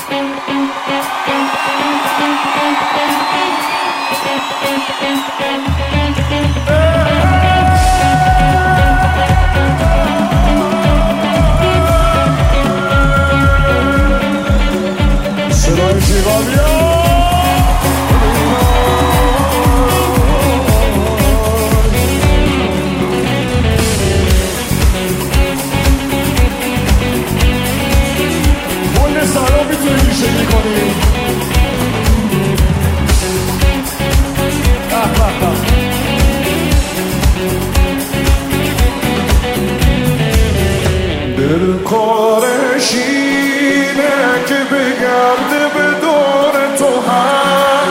دل کارش اینه که بگرده به دور تو هم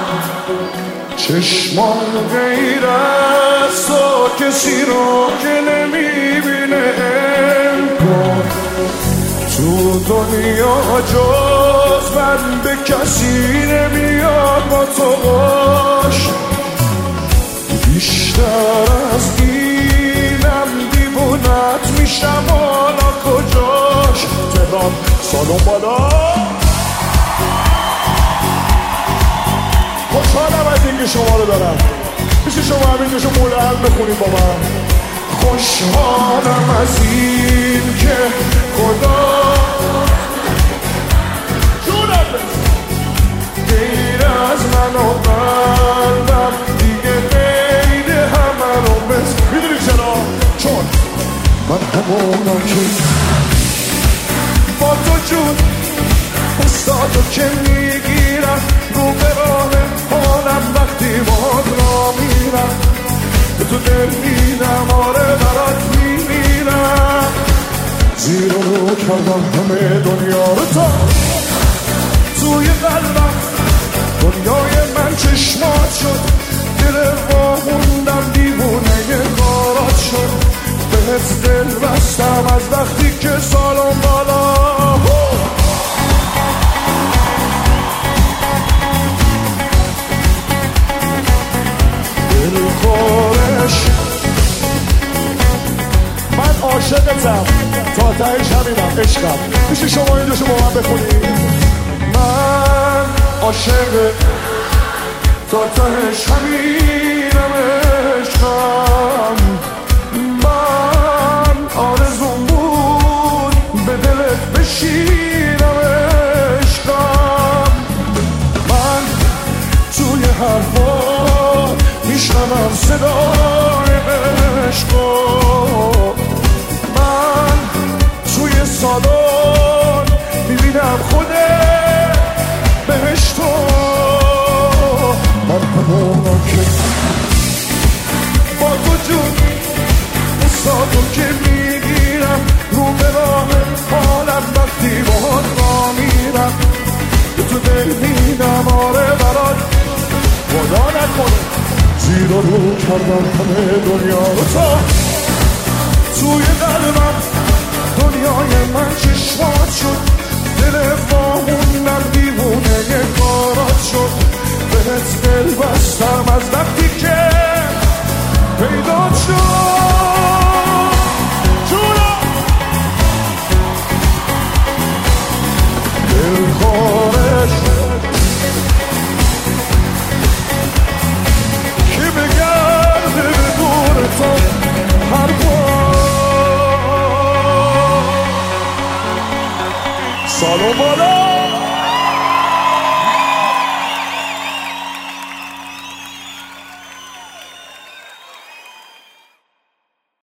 چشمان غیر از تو کسی رو که نمیبینه امکان تو دنیا جز من به کسی نمیاد با تو باش بیشتر از اینم دیوونت میشم حالا کجاش تهران سالن بالا خوشحالم از اینکه شما رو دارم میشه شما همینجاشو ملحن بخونید با من خوشحالم از این که خدا غیر از من و قلبم دیگه غیر همه رو مثل میدونی چرا؟ چون من همونم که با تو جون استادو که میگیرم رو به راه حالم وقتی باد را میرم به تو دل میدم آره برات میمیرم زیر رو کردم همه دنیا رو تا توی قلبم دنیای من چشمات شد دل واهوندم دیوونه کارات شد بهت دل بستم از وقتی که سالم بالا دل کارش من عاشقتم تا تهش همینم عشقم میشه شما اینجاشو با من بخونید من عاشق تا تهش همینم عشقم من آرزوم بود به دلت بشینم عشقم من توی حرفا میشنوم صدای عشقا من توی سالن میبینم خودت بهشتو من همونم که با تو جون استادو که میگیرم رو به راه حالم وقتی باهات را میرم به تو دل میدم آره برات خدا نکنه زیر رو کردم همه دنیا رو تا توی قلبم دنیای من چشمات شد دل واهوندم دیوونه کارات شد بهت دل بستم از وقتی که پیدا شد جونم دل کارش که بگرده به دور تو هر بار سالن بالا